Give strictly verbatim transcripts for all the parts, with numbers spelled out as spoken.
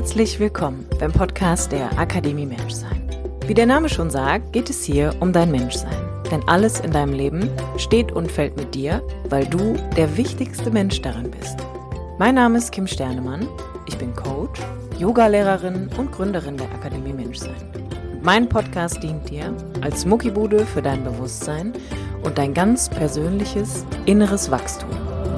Herzlich willkommen beim Podcast der Akademie Menschsein. Wie der Name schon sagt, geht es hier um dein Menschsein. Denn alles in deinem Leben steht und fällt mit dir, weil du der wichtigste Mensch darin bist. Mein Name ist Kim Sternemann, ich bin Coach, Yogalehrerin und Gründerin der Akademie Menschsein. Mein Podcast dient dir als Muckibude für dein Bewusstsein und dein ganz persönliches inneres Wachstum.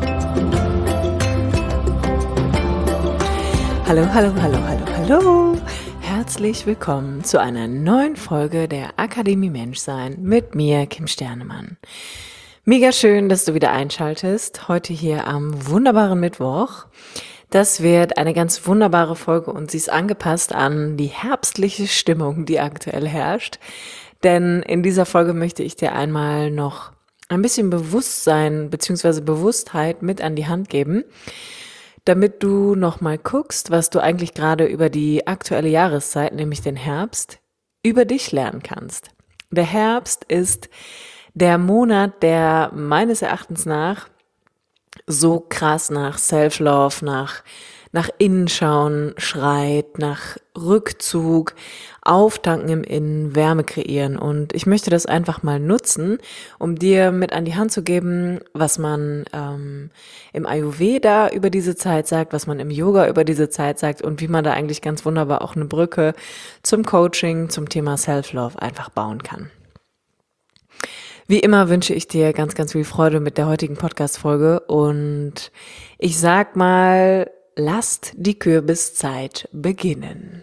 Hallo, hallo, hallo, hallo, hallo. Herzlich willkommen zu einer neuen Folge der Akademie Menschsein mit mir, Kim Sternemann. Mega schön, dass du wieder einschaltest, heute hier am wunderbaren Mittwoch. Das wird eine ganz wunderbare Folge und sie ist angepasst an die herbstliche Stimmung, die aktuell herrscht. Denn in dieser Folge möchte ich dir einmal noch ein bisschen Bewusstsein bzw. Bewusstheit mit an die Hand geben, damit du nochmal guckst, was du eigentlich gerade über die aktuelle Jahreszeit, nämlich den Herbst, über dich lernen kannst. Der Herbst ist der Monat, der meines Erachtens nach so krass nach Self-Love, nach, nach Innenschauen schreit, nach Rückzug, Auftanken im Innen, Wärme kreieren. Und ich möchte das einfach mal nutzen, um dir mit an die Hand zu geben, was man ähm, im Ayurveda über diese Zeit sagt, was man im Yoga über diese Zeit sagt und wie man da eigentlich ganz wunderbar auch eine Brücke zum Coaching, zum Thema Self-Love einfach bauen kann. Wie immer wünsche ich dir ganz, ganz viel Freude mit der heutigen Podcast-Folge und ich sag mal, lasst die Kürbiszeit beginnen.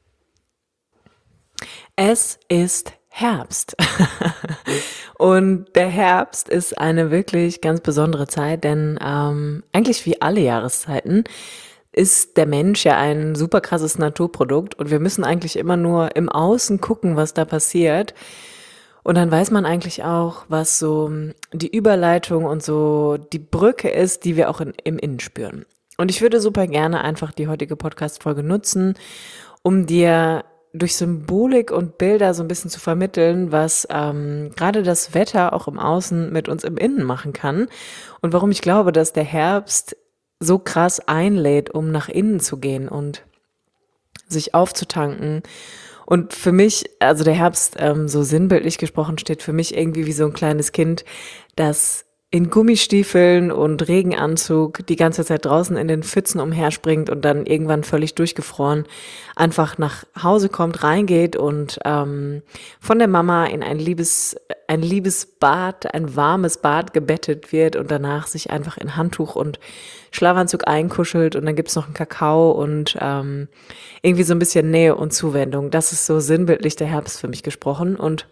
Es ist Herbst und der Herbst ist eine wirklich ganz besondere Zeit, denn ähm, eigentlich wie alle Jahreszeiten ist der Mensch ja ein super krasses Naturprodukt und wir müssen eigentlich immer nur im Außen gucken, was da passiert. Und dann weiß man eigentlich auch, was so die Überleitung und so die Brücke ist, die wir auch in, im Innen spüren. Und ich würde super gerne einfach die heutige Podcast-Folge nutzen, um dir durch Symbolik und Bilder so ein bisschen zu vermitteln, was ähm, gerade das Wetter auch im Außen mit uns im Innen machen kann und warum ich glaube, dass der Herbst so krass einlädt, um nach innen zu gehen und sich aufzutanken. Und für mich, also der Herbst, ähm, so sinnbildlich gesprochen, steht für mich irgendwie wie so ein kleines Kind, das in Gummistiefeln und Regenanzug die ganze Zeit draußen in den Pfützen umherspringt und dann irgendwann völlig durchgefroren einfach nach Hause kommt, reingeht und ähm, von der Mama in ein liebes, ein liebes Bad, ein warmes Bad gebettet wird und danach sich einfach in Handtuch und Schlafanzug einkuschelt und dann gibt's noch einen Kakao und ähm, irgendwie so ein bisschen Nähe und Zuwendung. Das ist so sinnbildlich der Herbst für mich gesprochen und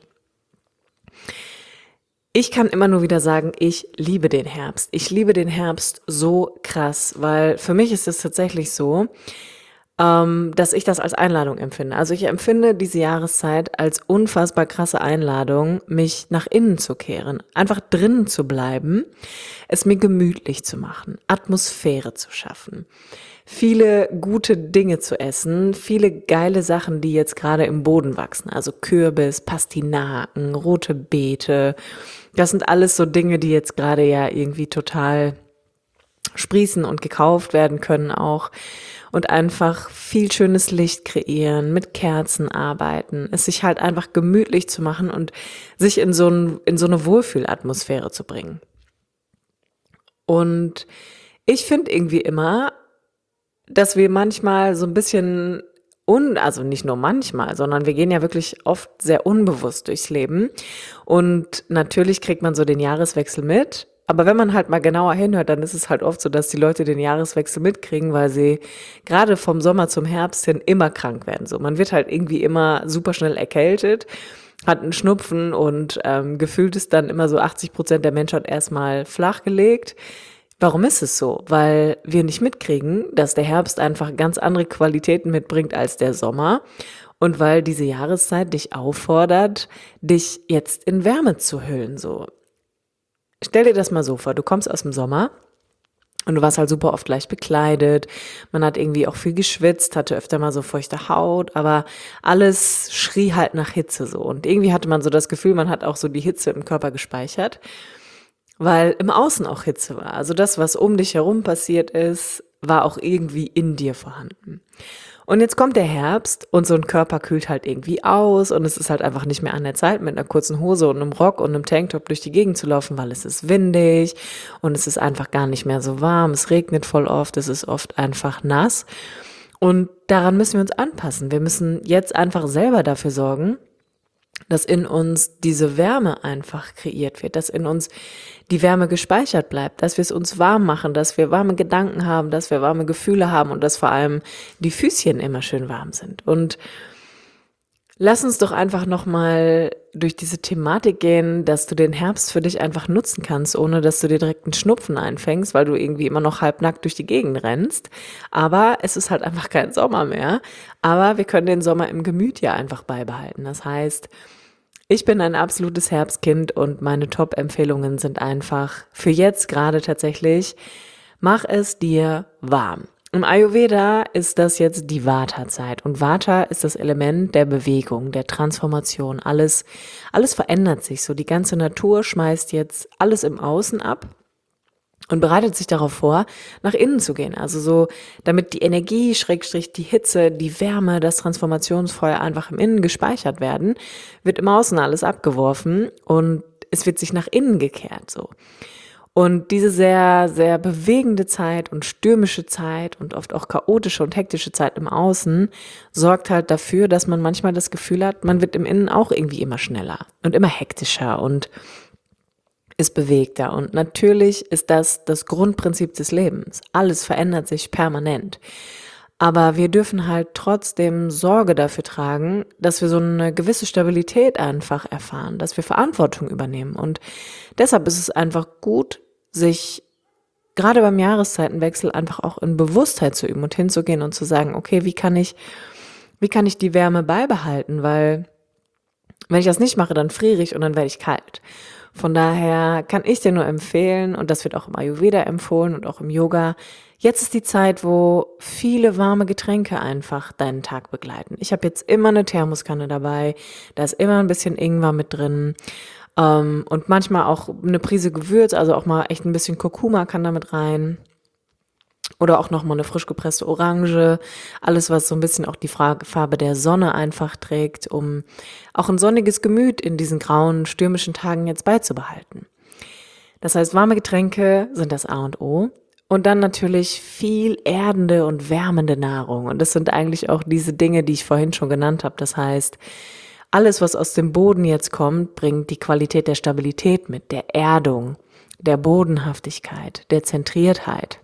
ich kann immer nur wieder sagen, ich liebe den Herbst. Ich liebe den Herbst so krass, weil für mich ist es tatsächlich so, ähm, dass ich das als Einladung empfinde. Also ich empfinde diese Jahreszeit als unfassbar krasse Einladung, mich nach innen zu kehren, einfach drinnen zu bleiben, es mir gemütlich zu machen, Atmosphäre zu schaffen, viele gute Dinge zu essen, viele geile Sachen, die jetzt gerade im Boden wachsen, also Kürbis, Pastinaken, rote Beete. Das sind alles so Dinge, die jetzt gerade ja irgendwie total sprießen und gekauft werden können auch und einfach viel schönes Licht kreieren, mit Kerzen arbeiten, es sich halt einfach gemütlich zu machen und sich in so ein, in so eine Wohlfühlatmosphäre zu bringen. Und ich finde irgendwie immer, dass wir manchmal so ein bisschen Un, also nicht nur manchmal, sondern wir gehen ja wirklich oft sehr unbewusst durchs Leben und natürlich kriegt man so den Jahreswechsel mit, aber wenn man halt mal genauer hinhört, dann ist es halt oft so, dass die Leute den Jahreswechsel mitkriegen, weil sie gerade vom Sommer zum Herbst hin immer krank werden. So, man wird halt irgendwie immer super schnell erkältet, hat einen Schnupfen und ähm, gefühlt ist dann immer so achtzig Prozent der Menschheit erstmal flachgelegt. Warum ist es so? Weil wir nicht mitkriegen, dass der Herbst einfach ganz andere Qualitäten mitbringt als der Sommer und weil diese Jahreszeit dich auffordert, dich jetzt in Wärme zu hüllen. So, stell dir das mal so vor, du kommst aus dem Sommer und du warst halt super oft leicht bekleidet, man hat irgendwie auch viel geschwitzt, hatte öfter mal so feuchte Haut, aber alles schrie halt nach Hitze so und irgendwie hatte man so das Gefühl, man hat auch so die Hitze im Körper gespeichert. Weil im Außen auch Hitze war. Also das, was um dich herum passiert ist, war auch irgendwie in dir vorhanden. Und jetzt kommt der Herbst und so ein Körper kühlt halt irgendwie aus und es ist halt einfach nicht mehr an der Zeit, mit einer kurzen Hose und einem Rock und einem Tanktop durch die Gegend zu laufen, weil es ist windig und es ist einfach gar nicht mehr so warm. Es regnet voll oft, es ist oft einfach nass. Und daran müssen wir uns anpassen. Wir müssen jetzt einfach selber dafür sorgen, dass in uns diese Wärme einfach kreiert wird, dass in uns die Wärme gespeichert bleibt, dass wir es uns warm machen, dass wir warme Gedanken haben, dass wir warme Gefühle haben und dass vor allem die Füßchen immer schön warm sind. Und lass uns doch einfach nochmal durch diese Thematik gehen, dass du den Herbst für dich einfach nutzen kannst, ohne dass du dir direkt einen Schnupfen einfängst, weil du irgendwie immer noch halbnackt durch die Gegend rennst. Aber es ist halt einfach kein Sommer mehr. Aber wir können den Sommer im Gemüt ja einfach beibehalten. Das heißt, ich bin ein absolutes Herbstkind und meine Top-Empfehlungen sind einfach für jetzt gerade tatsächlich, mach es dir warm. Im Ayurveda ist das jetzt die Vata-Zeit und Vata ist das Element der Bewegung, der Transformation. Alles, alles verändert sich so. Die ganze Natur schmeißt jetzt alles im Außen ab und bereitet sich darauf vor, nach innen zu gehen. Also so, damit die Energie, Schrägstrich, die Hitze, die Wärme, das Transformationsfeuer einfach im Innen gespeichert werden, wird im Außen alles abgeworfen und es wird sich nach innen gekehrt, so. Und diese sehr, sehr bewegende Zeit und stürmische Zeit und oft auch chaotische und hektische Zeit im Außen sorgt halt dafür, dass man manchmal das Gefühl hat, man wird im Innen auch irgendwie immer schneller und immer hektischer und ist bewegter. Und natürlich ist das das Grundprinzip des Lebens. Alles verändert sich permanent. Aber wir dürfen halt trotzdem Sorge dafür tragen, dass wir so eine gewisse Stabilität einfach erfahren, dass wir Verantwortung übernehmen. Und deshalb ist es einfach gut, sich gerade beim Jahreszeitenwechsel einfach auch in Bewusstheit zu üben und hinzugehen und zu sagen, okay, wie kann ich, wie kann ich die Wärme beibehalten? Weil wenn ich das nicht mache, dann friere ich und dann werde ich kalt. Von daher kann ich dir nur empfehlen, und das wird auch im Ayurveda empfohlen und auch im Yoga, jetzt ist die Zeit, wo viele warme Getränke einfach deinen Tag begleiten. Ich habe jetzt immer eine Thermoskanne dabei, da ist immer ein bisschen Ingwer mit drin ähm, und manchmal auch eine Prise Gewürz, also auch mal echt ein bisschen Kurkuma kann da mit rein. Oder auch nochmal eine frisch gepresste Orange, alles, was so ein bisschen auch die Farbe der Sonne einfach trägt, um auch ein sonniges Gemüt in diesen grauen, stürmischen Tagen jetzt beizubehalten. Das heißt, warme Getränke sind das A und O. Und dann natürlich viel erdende und wärmende Nahrung. Und das sind eigentlich auch diese Dinge, die ich vorhin schon genannt habe. Das heißt, alles, was aus dem Boden jetzt kommt, bringt die Qualität der Stabilität mit, der Erdung, der Bodenhaftigkeit, der Zentriertheit.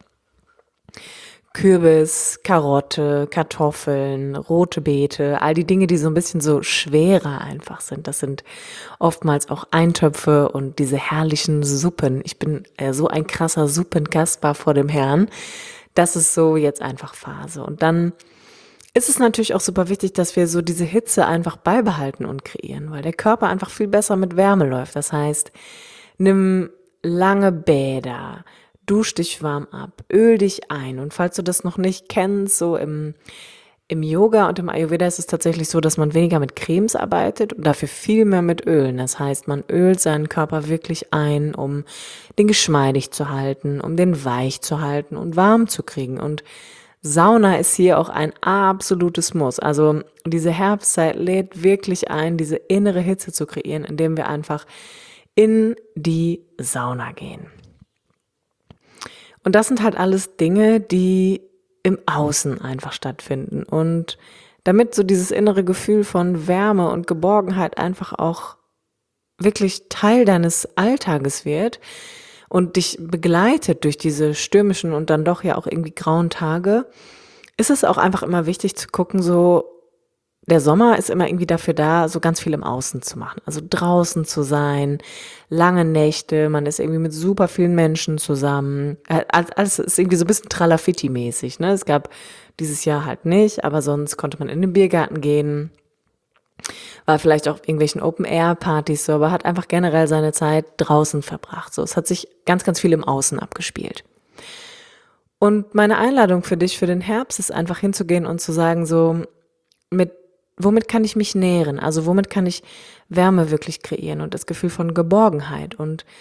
Kürbis, Karotte, Kartoffeln, rote Beete, all die Dinge, die so ein bisschen so schwerer einfach sind. Das sind oftmals auch Eintöpfe und diese herrlichen Suppen. Ich bin äh, so ein krasser Suppenkasper vor dem Herrn. Das ist so jetzt einfach Phase. Und dann ist es natürlich auch super wichtig, dass wir so diese Hitze einfach beibehalten und kreieren, weil der Körper einfach viel besser mit Wärme läuft. Das heißt, nimm lange Bäder, dusch dich warm ab, öl dich ein. Und falls du das noch nicht kennst, so im, im Yoga und im Ayurveda ist es tatsächlich so, dass man weniger mit Cremes arbeitet und dafür viel mehr mit Ölen. Das heißt, man ölt seinen Körper wirklich ein, um den geschmeidig zu halten, um den weich zu halten und warm zu kriegen. Und Sauna ist hier auch ein absolutes Muss. Also diese Herbstzeit lädt wirklich ein, diese innere Hitze zu kreieren, indem wir einfach in die Sauna gehen. Und das sind halt alles Dinge, die im Außen einfach stattfinden. Und damit so dieses innere Gefühl von Wärme und Geborgenheit einfach auch wirklich Teil deines Alltages wird und dich begleitet durch diese stürmischen und dann doch ja auch irgendwie grauen Tage, ist es auch einfach immer wichtig zu gucken, so der Sommer ist immer irgendwie dafür da, so ganz viel im Außen zu machen. Also draußen zu sein, lange Nächte, man ist irgendwie mit super vielen Menschen zusammen. Alles ist irgendwie so ein bisschen Tralafitti-mäßig, ne? Es gab dieses Jahr halt nicht, aber sonst konnte man in den Biergarten gehen, war vielleicht auch irgendwelchen Open-Air-Partys so, aber hat einfach generell seine Zeit draußen verbracht. So, es hat sich ganz, ganz viel im Außen abgespielt. Und meine Einladung für dich für den Herbst ist einfach hinzugehen und zu sagen so, mit womit kann ich mich nähren? Also womit kann ich Wärme wirklich kreieren und das Gefühl von Geborgenheit? Und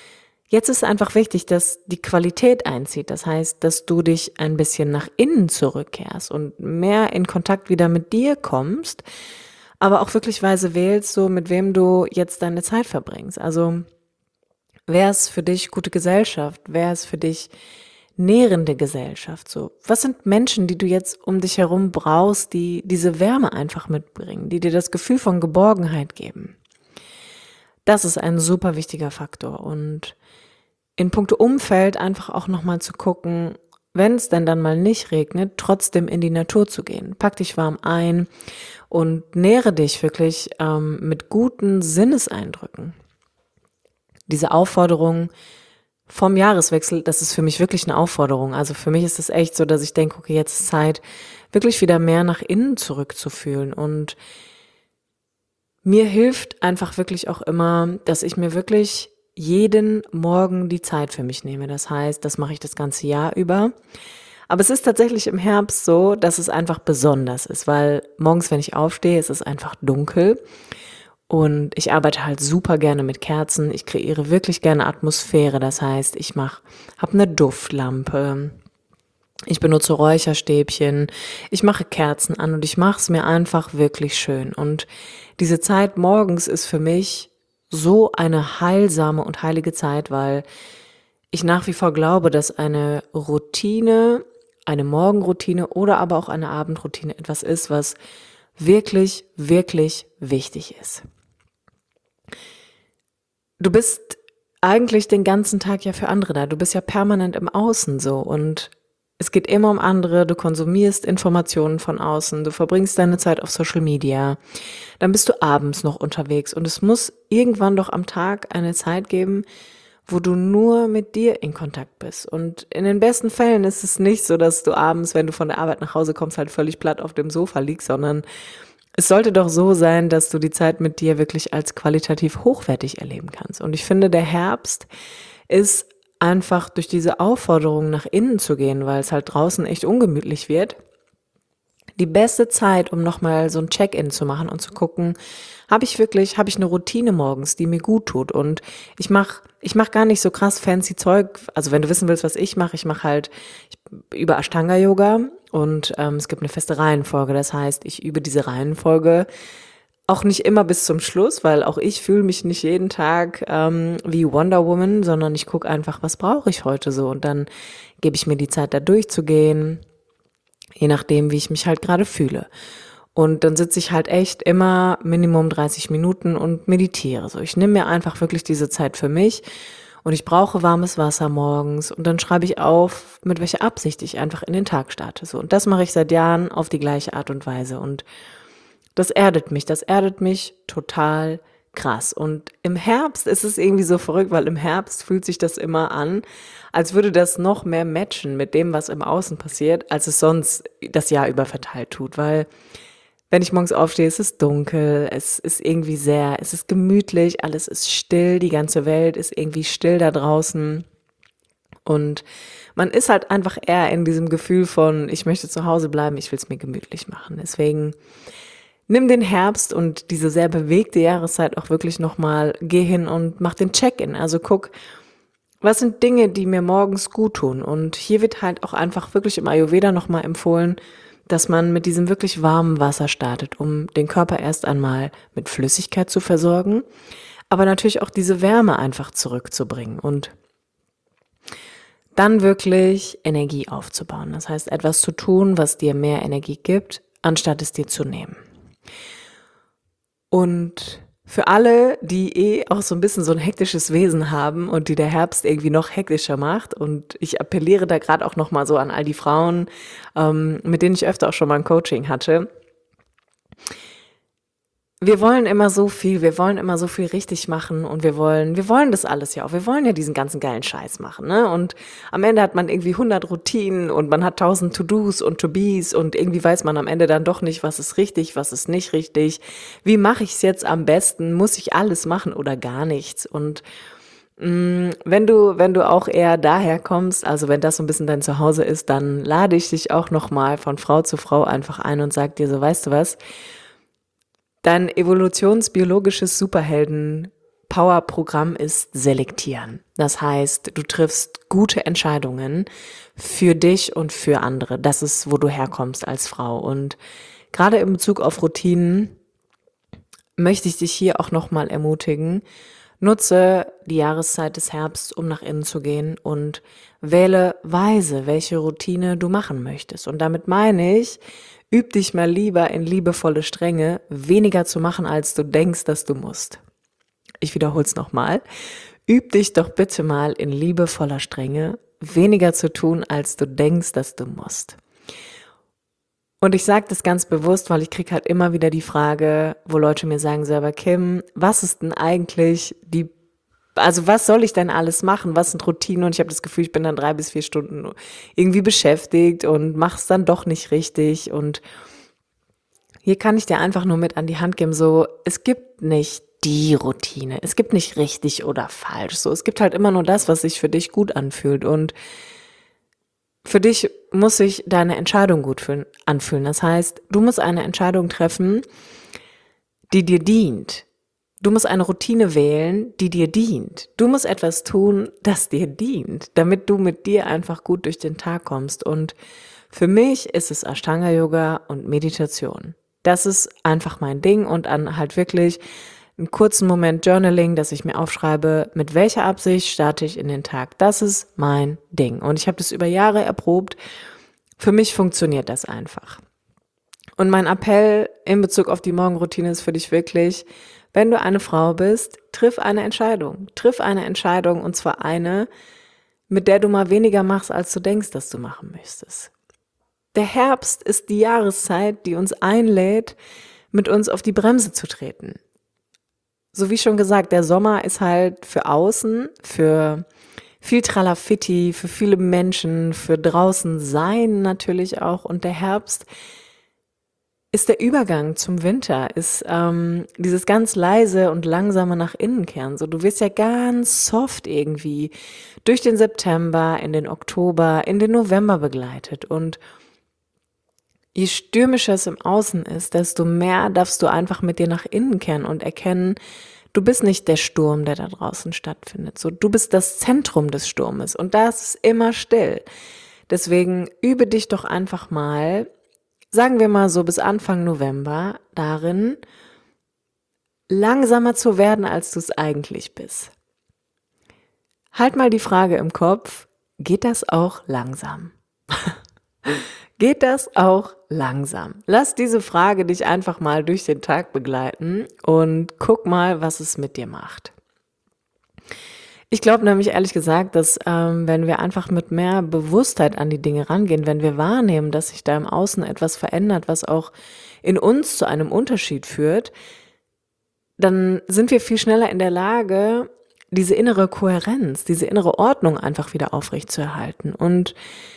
Jetzt ist einfach wichtig, dass die Qualität einzieht. Das heißt, dass du dich ein bisschen nach innen zurückkehrst und mehr in Kontakt wieder mit dir kommst, aber auch wirklich weise wählst, so mit wem du jetzt deine Zeit verbringst. Also, wer ist für dich gute Gesellschaft? Wer ist für dich nährende Gesellschaft? So, was sind Menschen, die du jetzt um dich herum brauchst, die diese Wärme einfach mitbringen, die dir das Gefühl von Geborgenheit geben? Das ist ein super wichtiger Faktor. Und in puncto Umfeld einfach auch nochmal zu gucken, wenn es denn dann mal nicht regnet, trotzdem in die Natur zu gehen. Pack dich warm ein und nähre dich wirklich ähm, mit guten Sinneseindrücken. Diese Aufforderung vom Jahreswechsel, das ist für mich wirklich eine Aufforderung. Also für mich ist es echt so, dass ich denke, okay, jetzt ist Zeit, wirklich wieder mehr nach innen zurückzufühlen. Und mir hilft einfach wirklich auch immer, dass ich mir wirklich jeden Morgen die Zeit für mich nehme. Das heißt, das mache ich das ganze Jahr über. Aber es ist tatsächlich im Herbst so, dass es einfach besonders ist, weil morgens, wenn ich aufstehe, ist es einfach dunkel. Und ich arbeite halt super gerne mit Kerzen. Ich kreiere wirklich gerne Atmosphäre. Das heißt, ich mache, habe eine Duftlampe. Ich benutze Räucherstäbchen. Ich mache Kerzen an und ich mache es mir einfach wirklich schön. Und diese Zeit morgens ist für mich so eine heilsame und heilige Zeit, weil ich nach wie vor glaube, dass eine Routine, eine Morgenroutine oder aber auch eine Abendroutine etwas ist, was wirklich, wirklich wichtig ist. Du bist eigentlich den ganzen Tag ja für andere da. Du bist ja permanent im Außen so und es geht immer um andere. Du konsumierst Informationen von außen. Du verbringst deine Zeit auf Social Media. Dann bist du abends noch unterwegs und es muss irgendwann doch am Tag eine Zeit geben, wo du nur mit dir in Kontakt bist. Und in den besten Fällen ist es nicht so, dass du abends, wenn du von der Arbeit nach Hause kommst, halt völlig platt auf dem Sofa liegst, sondern es sollte doch so sein, dass du die Zeit mit dir wirklich als qualitativ hochwertig erleben kannst. Und ich finde, der Herbst ist einfach durch diese Aufforderung nach innen zu gehen, weil es halt draußen echt ungemütlich wird, die beste Zeit, um nochmal so ein Check-in zu machen und zu gucken, habe ich wirklich, habe ich eine Routine morgens, die mir gut tut. Und ich mache ich mach gar nicht so krass fancy Zeug. Also wenn du wissen willst, was ich mache, ich mache halt ich, über Ashtanga-Yoga und ähm, es gibt eine feste Reihenfolge. Das heißt, ich übe diese Reihenfolge auch nicht immer bis zum Schluss, weil auch ich fühle mich nicht jeden Tag ähm, wie Wonder Woman, sondern ich gucke einfach, was brauche ich heute so. Und dann gebe ich mir die Zeit, da durchzugehen, je nachdem, wie ich mich halt gerade fühle. Und dann sitze ich halt echt immer Minimum dreißig Minuten und meditiere. So, ich nehme mir einfach wirklich diese Zeit für mich und ich brauche warmes Wasser morgens und dann schreibe ich auf, mit welcher Absicht ich einfach in den Tag starte. So, und das mache ich seit Jahren auf die gleiche Art und Weise und das erdet mich, das erdet mich total krass. Und im Herbst ist es irgendwie so verrückt, weil im Herbst fühlt sich das immer an, als würde das noch mehr matchen mit dem, was im Außen passiert, als es sonst das Jahr über verteilt tut, weil wenn ich morgens aufstehe, ist es dunkel, es ist irgendwie sehr, es ist gemütlich, alles ist still, die ganze Welt ist irgendwie still da draußen und man ist halt einfach eher in diesem Gefühl von, ich möchte zu Hause bleiben, ich will es mir gemütlich machen. Deswegen nimm den Herbst und diese sehr bewegte Jahreszeit auch wirklich nochmal, geh hin und mach den Check-in, also guck, was sind Dinge, die mir morgens gut tun und hier wird halt auch einfach wirklich im Ayurveda nochmal empfohlen, dass man mit diesem wirklich warmen Wasser startet, um den Körper erst einmal mit Flüssigkeit zu versorgen, aber natürlich auch diese Wärme einfach zurückzubringen und dann wirklich Energie aufzubauen. Das heißt, etwas zu tun, was dir mehr Energie gibt, anstatt es dir zu nehmen. Und für alle, die eh auch so ein bisschen so ein hektisches Wesen haben und die der Herbst irgendwie noch hektischer macht und ich appelliere da gerade auch nochmal so an all die Frauen, ähm, mit denen ich öfter auch schon mal ein Coaching hatte. Wir wollen immer so viel, wir wollen immer so viel richtig machen und wir wollen, wir wollen das alles ja auch. Wir wollen ja diesen ganzen geilen Scheiß machen, ne? Und am Ende hat man irgendwie hundert Routinen und man hat tausend To-Dos und To-Bes und irgendwie weiß man am Ende dann doch nicht, was ist richtig, was ist nicht richtig. Wie mache ich es jetzt am besten? Muss ich alles machen oder gar nichts? Und mh, wenn du, wenn du auch eher daher kommst, also wenn das so ein bisschen dein Zuhause ist, dann lade ich dich auch nochmal von Frau zu Frau einfach ein und sag dir so, weißt du was? Dein evolutionsbiologisches Superhelden Power-Programm ist selektieren. Das heißt, du triffst gute Entscheidungen für dich und für andere. Das ist, wo du herkommst als Frau. Und gerade in Bezug auf Routinen möchte ich dich hier auch nochmal ermutigen. Nutze die Jahreszeit des Herbsts, um nach innen zu gehen und wähle weise, welche Routine du machen möchtest. Und damit meine ich, üb dich mal lieber in liebevolle Strenge, weniger zu machen, als du denkst, dass du musst. Ich wiederhole es nochmal. Üb dich doch bitte mal in liebevoller Strenge, weniger zu tun, als du denkst, dass du musst. Und ich sage das ganz bewusst, weil ich kriege halt immer wieder die Frage, wo Leute mir sagen, so, aber Kim, was ist denn eigentlich die, also was soll ich denn alles machen? Was sind Routinen? Und ich habe das Gefühl, ich bin dann drei bis vier Stunden irgendwie beschäftigt und mache es dann doch nicht richtig. Und hier kann ich dir einfach nur mit an die Hand geben, so, es gibt nicht die Routine. Es gibt nicht richtig oder falsch. So, es gibt halt immer nur das, was sich für dich gut anfühlt. Und für dich muss sich deine Entscheidung gut fühlen, anfühlen. Das heißt, du musst eine Entscheidung treffen, die dir dient. Du musst eine Routine wählen, die dir dient. Du musst etwas tun, das dir dient, damit du mit dir einfach gut durch den Tag kommst. Und für mich ist es Ashtanga-Yoga und Meditation. Das ist einfach mein Ding und dann halt wirklich einen kurzen Moment Journaling, dass ich mir aufschreibe, mit welcher Absicht starte ich in den Tag. Das ist mein Ding. Und ich habe das über Jahre erprobt. Für mich funktioniert das einfach. Und mein Appell in Bezug auf die Morgenroutine ist für dich wirklich, wenn du eine Frau bist, triff eine Entscheidung. Triff eine Entscheidung und zwar eine, mit der du mal weniger machst, als du denkst, dass du machen möchtest. Der Herbst ist die Jahreszeit, die uns einlädt, mit uns auf die Bremse zu treten. So wie schon gesagt, der Sommer ist halt für außen, für viel Tralafitti, für viele Menschen, für draußen sein natürlich auch. Und der Herbst ist der Übergang zum Winter, ist ähm, dieses ganz leise und langsame nach innen kehren. So, du wirst ja ganz soft irgendwie durch den September, in den Oktober, in den November begleitet. Und je stürmischer es im Außen ist, desto mehr darfst du einfach mit dir nach innen kehren und erkennen, du bist nicht der Sturm, der da draußen stattfindet. So, du bist das Zentrum des Sturmes und das ist immer still. Deswegen übe dich doch einfach mal, sagen wir mal so bis Anfang November, darin, langsamer zu werden, als du es eigentlich bist. Halt mal die Frage im Kopf, geht das auch langsam? Geht das auch langsam? Lass diese Frage dich einfach mal durch den Tag begleiten und guck mal, was es mit dir macht. Ich glaube nämlich ehrlich gesagt, dass ähm, wenn wir einfach mit mehr Bewusstheit an die Dinge rangehen, wenn wir wahrnehmen, dass sich da im Außen etwas verändert, was auch in uns zu einem Unterschied führt, dann sind wir viel schneller in der Lage, diese innere Kohärenz, diese innere Ordnung einfach wieder aufrechtzuerhalten. Und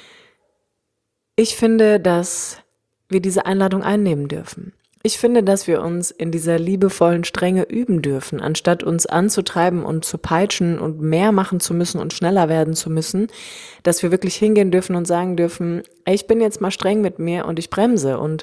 ich finde, dass wir diese Einladung einnehmen dürfen. Ich finde, dass wir uns in dieser liebevollen Strenge üben dürfen, anstatt uns anzutreiben und zu peitschen und mehr machen zu müssen und schneller werden zu müssen, dass wir wirklich hingehen dürfen und sagen dürfen, ey, ich bin jetzt mal streng mit mir und ich bremse. Und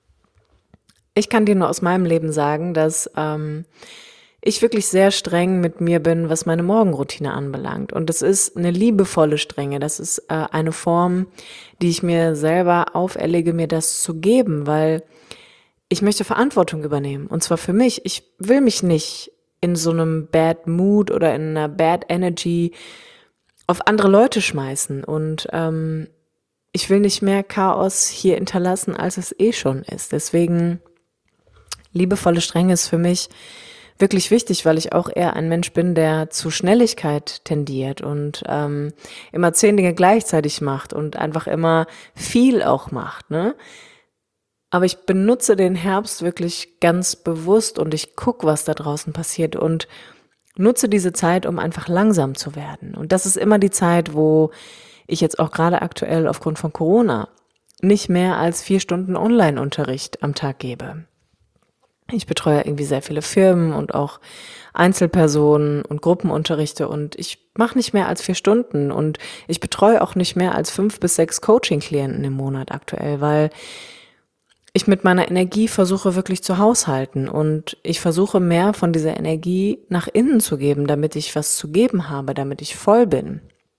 ich kann dir nur aus meinem Leben sagen, dass ähm, ich wirklich sehr streng mit mir bin, was meine Morgenroutine anbelangt. Und das ist eine liebevolle Strenge. Das ist äh, eine Form, die ich mir selber auferlege, mir das zu geben, weil ich möchte Verantwortung übernehmen. Und zwar für mich. Ich will mich nicht in so einem Bad Mood oder in einer Bad Energy auf andere Leute schmeißen. Und ähm, ich will nicht mehr Chaos hier hinterlassen, als es eh schon ist. Deswegen liebevolle Strenge ist für mich wirklich wichtig, weil ich auch eher ein Mensch bin, der zu Schnelligkeit tendiert und ähm, immer zehn Dinge gleichzeitig macht und einfach immer viel auch macht, ne? Aber ich benutze den Herbst wirklich ganz bewusst und ich gucke, was da draußen passiert und nutze diese Zeit, um einfach langsam zu werden. Und das ist immer die Zeit, wo ich jetzt auch gerade aktuell aufgrund von Corona nicht mehr als vier Stunden Online-Unterricht am Tag gebe. Ich betreue irgendwie sehr viele Firmen und auch Einzelpersonen und Gruppenunterrichte und ich mache nicht mehr als vier Stunden und ich betreue auch nicht mehr als fünf bis sechs Coaching-Klienten im Monat aktuell, weil ich mit meiner Energie versuche wirklich zu haushalten und ich versuche mehr von dieser Energie nach innen zu geben, damit ich was zu geben habe, damit ich voll bin.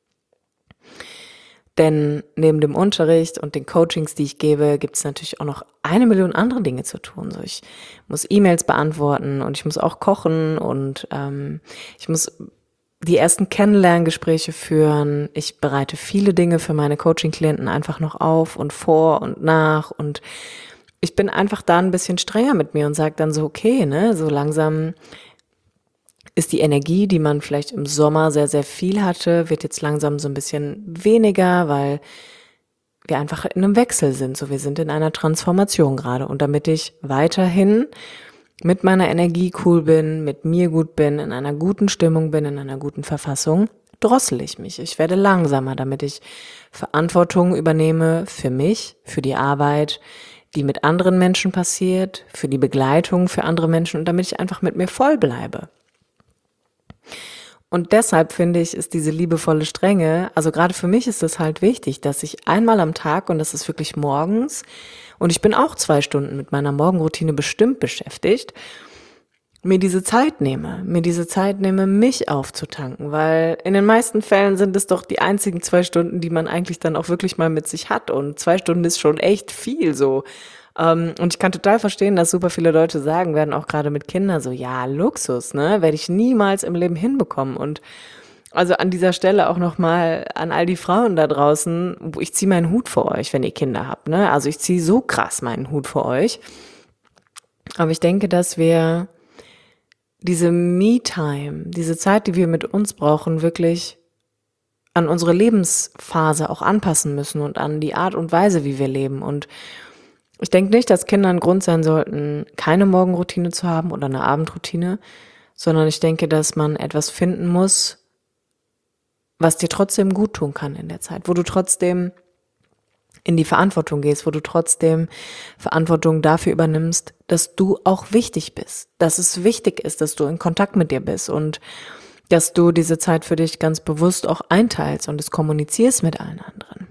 Denn neben dem Unterricht und den Coachings, die ich gebe, gibt es natürlich auch noch eine Million andere Dinge zu tun. So, ich muss E-Mails beantworten und ich muss auch kochen und ähm, ich muss die ersten Kennenlerngespräche führen. Ich bereite viele Dinge für meine Coaching-Klienten einfach noch auf und vor und nach und ich bin einfach da ein bisschen strenger mit mir und sage dann so, okay, ne, so langsam ist die Energie, die man vielleicht im Sommer sehr, sehr viel hatte, wird jetzt langsam so ein bisschen weniger, weil wir einfach in einem Wechsel sind. So, wir sind in einer Transformation gerade. Und damit ich weiterhin mit meiner Energie cool bin, mit mir gut bin, in einer guten Stimmung bin, in einer guten Verfassung, drossel ich mich. Ich werde langsamer, damit ich Verantwortung übernehme für mich, für die Arbeit, die mit anderen Menschen passiert, für die Begleitung für andere Menschen und damit ich einfach mit mir voll bleibe. Und deshalb finde ich, ist diese liebevolle Strenge, also gerade für mich ist es halt wichtig, dass ich einmal am Tag, und das ist wirklich morgens, und ich bin auch zwei Stunden mit meiner Morgenroutine bestimmt beschäftigt, mir diese Zeit nehme, mir diese Zeit nehme, mich aufzutanken, weil in den meisten Fällen sind es doch die einzigen zwei Stunden, die man eigentlich dann auch wirklich mal mit sich hat und zwei Stunden ist schon echt viel so. Ähm, und ich kann total verstehen, dass super viele Leute sagen werden, auch gerade mit Kindern so, ja, Luxus, ne, werde ich niemals im Leben hinbekommen und also an dieser Stelle auch nochmal an all die Frauen da draußen, wo ich ziehe meinen Hut vor euch, wenn ihr Kinder habt, ne, also ich ziehe so krass meinen Hut vor euch, aber ich denke, dass wir diese Me-Time, diese Zeit, die wir mit uns brauchen, wirklich an unsere Lebensphase auch anpassen müssen und an die Art und Weise, wie wir leben. Und ich denke nicht, dass Kinder ein Grund sein sollten, keine Morgenroutine zu haben oder eine Abendroutine, sondern ich denke, dass man etwas finden muss, was dir trotzdem gut tun kann in der Zeit, wo du trotzdem in die Verantwortung gehst, wo du trotzdem Verantwortung dafür übernimmst, dass du auch wichtig bist, dass es wichtig ist, dass du in Kontakt mit dir bist und dass du diese Zeit für dich ganz bewusst auch einteilst und es kommunizierst mit allen anderen.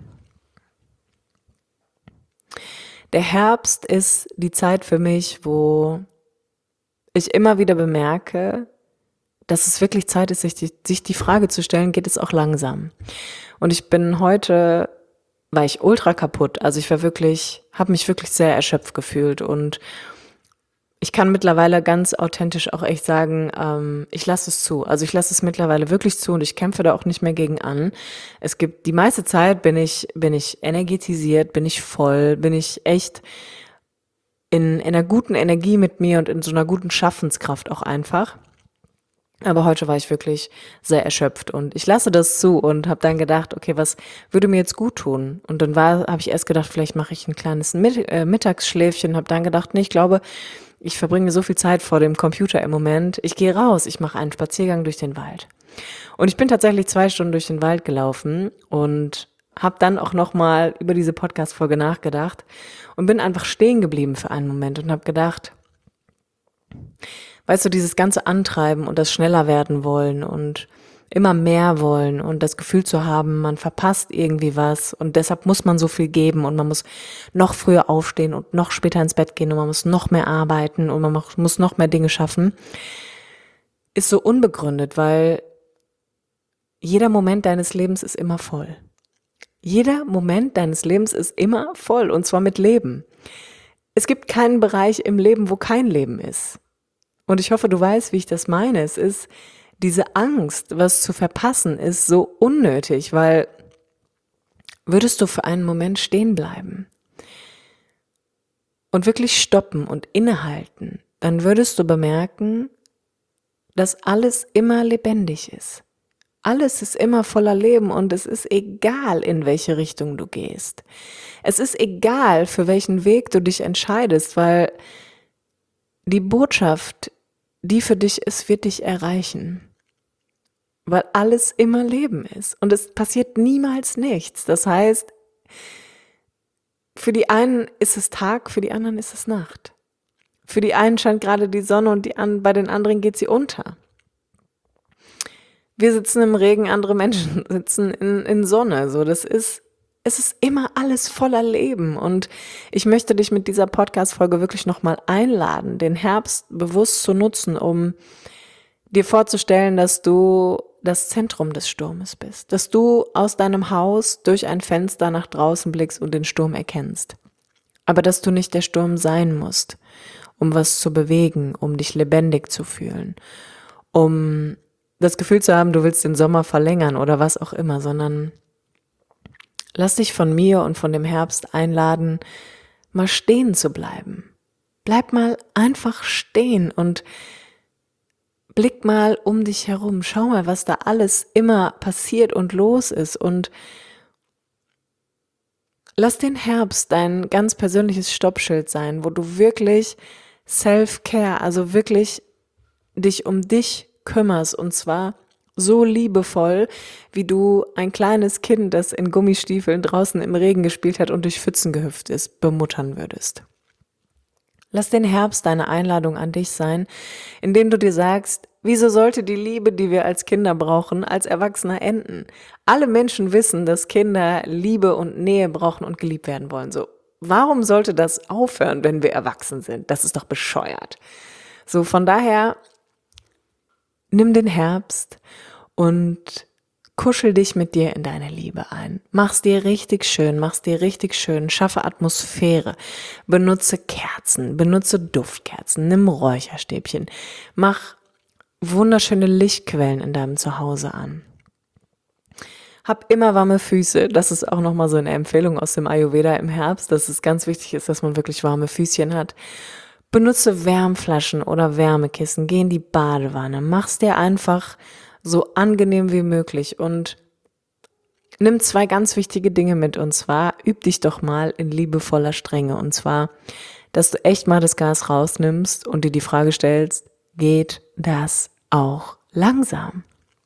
Der Herbst ist die Zeit für mich, wo ich immer wieder bemerke, dass es wirklich Zeit ist, sich die, sich die Frage zu stellen, geht es auch langsam? Und ich bin heute war ich ultra kaputt. Also ich war wirklich, habe mich wirklich sehr erschöpft gefühlt und ich kann mittlerweile ganz authentisch auch echt sagen, ähm, ich lasse es zu. Also ich lasse es mittlerweile wirklich zu und ich kämpfe da auch nicht mehr gegen an. Es gibt die meiste Zeit bin ich bin ich energetisiert, bin ich voll, bin ich echt in, in einer guten Energie mit mir und in so einer guten Schaffenskraft auch einfach. Aber heute war ich wirklich sehr erschöpft und ich lasse das zu und habe dann gedacht, okay, was würde mir jetzt gut tun? Und dann war, habe ich erst gedacht, vielleicht mache ich ein kleines Mit äh, Mittagsschläfchen, habe dann gedacht, nee, ich glaube, ich verbringe so viel Zeit vor dem Computer im Moment. Ich gehe raus, ich mache einen Spaziergang durch den Wald. Und ich bin tatsächlich zwei Stunden durch den Wald gelaufen und habe dann auch nochmal über diese Podcast-Folge nachgedacht und bin einfach stehen geblieben für einen Moment und habe gedacht, weißt du, dieses ganze Antreiben und das schneller werden wollen und immer mehr wollen und das Gefühl zu haben, man verpasst irgendwie was und deshalb muss man so viel geben und man muss noch früher aufstehen und noch später ins Bett gehen und man muss noch mehr arbeiten und man muss noch mehr Dinge schaffen, ist so unbegründet, weil jeder Moment deines Lebens ist immer voll. Jeder Moment deines Lebens ist immer voll und zwar mit Leben. Es gibt keinen Bereich im Leben, wo kein Leben ist. Und ich hoffe, du weißt, wie ich das meine. Es ist diese Angst, was zu verpassen, ist so unnötig, weil würdest du für einen Moment stehen bleiben und wirklich stoppen und innehalten, dann würdest du bemerken, dass alles immer lebendig ist. Alles ist immer voller Leben und es ist egal, in welche Richtung du gehst. Es ist egal, für welchen Weg du dich entscheidest, weil die Botschaft, die für dich ist, wird dich erreichen. Weil alles immer Leben ist und es passiert niemals nichts. Das heißt, für die einen ist es Tag, für die anderen ist es Nacht. Für die einen scheint gerade die Sonne und die an, bei den anderen geht sie unter. Wir sitzen im Regen, andere Menschen sitzen in, in Sonne. So, das ist es ist immer alles voller Leben und ich möchte dich mit dieser Podcast-Folge wirklich nochmal einladen, den Herbst bewusst zu nutzen, um dir vorzustellen, dass du das Zentrum des Sturmes bist, dass du aus deinem Haus durch ein Fenster nach draußen blickst und den Sturm erkennst. Aber dass du nicht der Sturm sein musst, um was zu bewegen, um dich lebendig zu fühlen, um das Gefühl zu haben, du willst den Sommer verlängern oder was auch immer, sondern lass dich von mir und von dem Herbst einladen, mal stehen zu bleiben. Bleib mal einfach stehen und blick mal um dich herum. Schau mal, was da alles immer passiert und los ist und lass den Herbst dein ganz persönliches Stoppschild sein, wo du wirklich Self-Care, also wirklich dich um dich kümmerst und zwar so liebevoll, wie du ein kleines Kind, das in Gummistiefeln draußen im Regen gespielt hat und durch Pfützen gehüpft ist, bemuttern würdest. Lass den Herbst deine Einladung an dich sein, indem du dir sagst, wieso sollte die Liebe, die wir als Kinder brauchen, als Erwachsener enden? Alle Menschen wissen, dass Kinder Liebe und Nähe brauchen und geliebt werden wollen. So, warum sollte das aufhören, wenn wir erwachsen sind? Das ist doch bescheuert. So, von daher, nimm den Herbst und kuschel dich mit dir in deine Liebe ein. Mach's dir richtig schön, mach's dir richtig schön, schaffe Atmosphäre, benutze Kerzen, benutze Duftkerzen, nimm Räucherstäbchen, mach wunderschöne Lichtquellen in deinem Zuhause an. Hab immer warme Füße, das ist auch nochmal so eine Empfehlung aus dem Ayurveda im Herbst, dass es ganz wichtig ist, dass man wirklich warme Füßchen hat. Benutze Wärmflaschen oder Wärmekissen, geh in die Badewanne, mach's dir einfach so angenehm wie möglich und nimm zwei ganz wichtige Dinge mit und zwar üb dich doch mal in liebevoller Strenge und zwar, dass du echt mal das Gas rausnimmst und dir die Frage stellst, geht das auch langsam?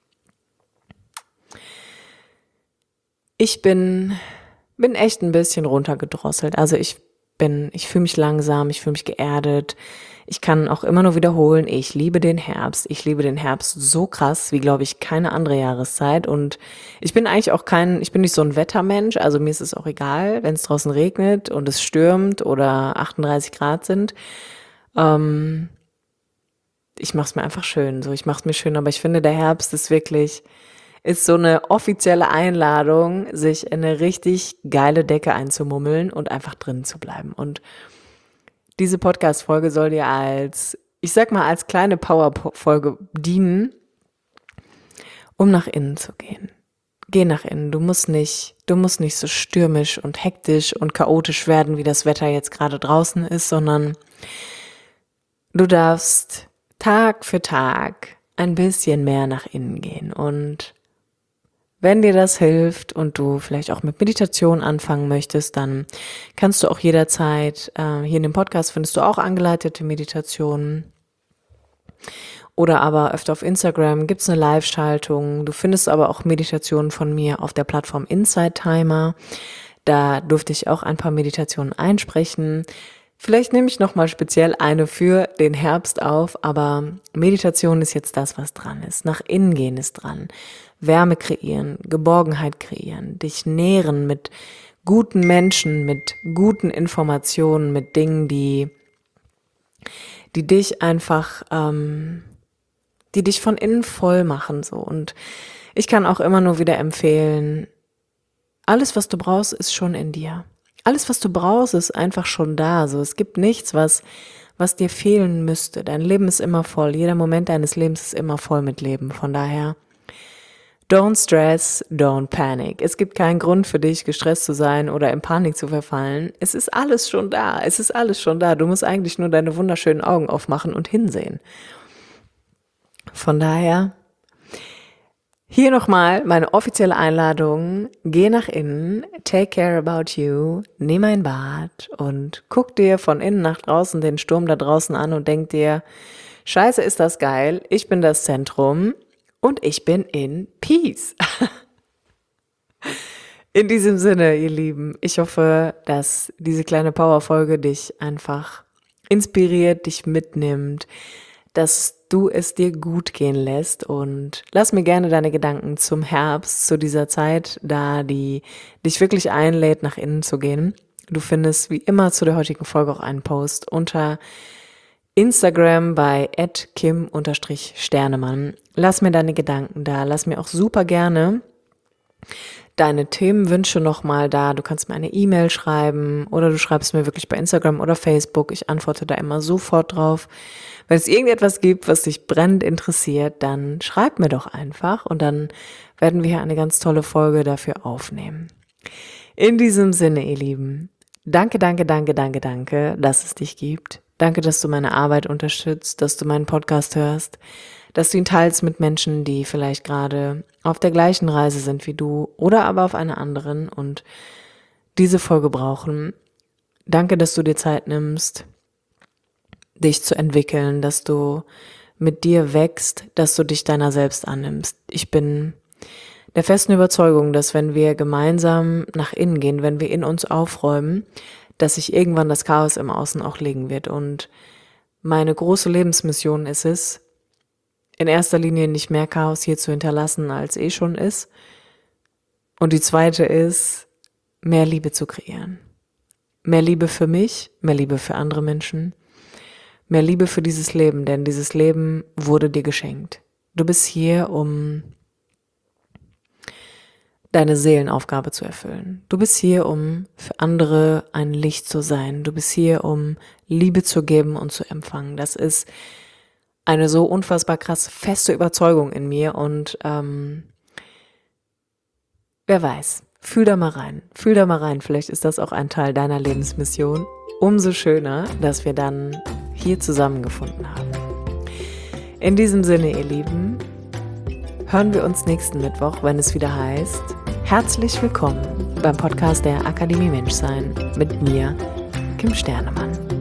Ich bin, bin echt ein bisschen runtergedrosselt, also ich bin, ich fühle mich langsam, ich fühle mich geerdet. Ich kann auch immer nur wiederholen, ich liebe den Herbst. Ich liebe den Herbst so krass, wie glaube ich keine andere Jahreszeit. Und ich bin eigentlich auch kein, ich bin nicht so ein Wettermensch. Also mir ist es auch egal, wenn es draußen regnet und es stürmt oder achtunddreißig Grad sind. Ähm, ich mache es mir einfach schön. So, ich mache es mir schön. Aber ich finde, der Herbst ist wirklich, ist so eine offizielle Einladung, sich in eine richtig geile Decke einzumummeln und einfach drin zu bleiben. Und diese Podcast-Folge soll dir als, ich sag mal, als kleine Power-Folge dienen, um nach innen zu gehen. Geh nach innen. Du musst nicht, du musst nicht so stürmisch und hektisch und chaotisch werden, wie das Wetter jetzt gerade draußen ist, sondern du darfst Tag für Tag ein bisschen mehr nach innen gehen. Und wenn dir das hilft und du vielleicht auch mit Meditation anfangen möchtest, dann kannst du auch jederzeit, äh, hier in dem Podcast findest du auch angeleitete Meditationen oder aber öfter auf Instagram gibt's eine Live-Schaltung. Du findest aber auch Meditationen von mir auf der Plattform Insight Timer. Da durfte ich auch ein paar Meditationen einsprechen. Vielleicht nehme ich nochmal speziell eine für den Herbst auf, aber Meditation ist jetzt das, was dran ist. Nach innen gehen ist dran. Wärme kreieren, Geborgenheit kreieren, dich nähren mit guten Menschen, mit guten Informationen, mit Dingen, die, die dich einfach, ähm, die dich von innen voll machen, so. Und ich kann auch immer nur wieder empfehlen, alles, was du brauchst, ist schon in dir. Alles, was du brauchst, ist einfach schon da. So, es gibt nichts, was, was dir fehlen müsste. Dein Leben ist immer voll. Jeder Moment deines Lebens ist immer voll mit Leben. Von daher, don't stress, don't panic. Es gibt keinen Grund für dich, gestresst zu sein oder in Panik zu verfallen. Es ist alles schon da. Es ist alles schon da. Du musst eigentlich nur deine wunderschönen Augen aufmachen und hinsehen. Von daher, hier nochmal meine offizielle Einladung. Geh nach innen, take care about you, nimm ein Bad und guck dir von innen nach draußen den Sturm da draußen an und denk dir, scheiße, ist das geil, ich bin das Zentrum und ich bin in Peace. In diesem Sinne, ihr Lieben, ich hoffe, dass diese kleine Powerfolge dich einfach inspiriert, dich mitnimmt, dass du es dir gut gehen lässt, und lass mir gerne deine Gedanken zum Herbst, zu dieser Zeit da, die dich wirklich einlädt, nach innen zu gehen. Du findest wie immer zu der heutigen Folge auch einen Post unter Instagram bei at kim sternemann. Lass mir deine Gedanken da, lass mir auch super gerne deine Themenwünsche nochmal da. Du kannst mir eine E-Mail schreiben oder du schreibst mir wirklich bei Instagram oder Facebook. Ich antworte da immer sofort drauf. Wenn es irgendetwas gibt, was dich brennend interessiert, dann schreib mir doch einfach und dann werden wir hier eine ganz tolle Folge dafür aufnehmen. In diesem Sinne, ihr Lieben, danke, danke, danke, danke, danke, dass es dich gibt. Danke, dass du meine Arbeit unterstützt, dass du meinen Podcast hörst, dass du ihn teilst mit Menschen, die vielleicht gerade auf der gleichen Reise sind wie du oder aber auf einer anderen und diese Folge brauchen. Danke, dass du dir Zeit nimmst, dich zu entwickeln, dass du mit dir wächst, dass du dich deiner selbst annimmst. Ich bin der festen Überzeugung, dass wenn wir gemeinsam nach innen gehen, wenn wir in uns aufräumen, dass sich irgendwann das Chaos im Außen auch legen wird. Und meine große Lebensmission ist es, in erster Linie nicht mehr Chaos hier zu hinterlassen, als eh schon ist. Und die zweite ist, mehr Liebe zu kreieren. Mehr Liebe für mich, mehr Liebe für andere Menschen, mehr Liebe für dieses Leben, denn dieses Leben wurde dir geschenkt. Du bist hier, um deine Seelenaufgabe zu erfüllen. Du bist hier, um für andere ein Licht zu sein. Du bist hier, um Liebe zu geben und zu empfangen. Das ist eine so unfassbar krass feste Überzeugung in mir und ähm, wer weiß, fühl da mal rein, fühl da mal rein, vielleicht ist das auch ein Teil deiner Lebensmission. Umso schöner, dass wir dann hier zusammengefunden haben. In diesem Sinne, ihr Lieben, hören wir uns nächsten Mittwoch, wenn es wieder heißt, herzlich willkommen beim Podcast der Akademie Menschsein mit mir, Kim Sternemann.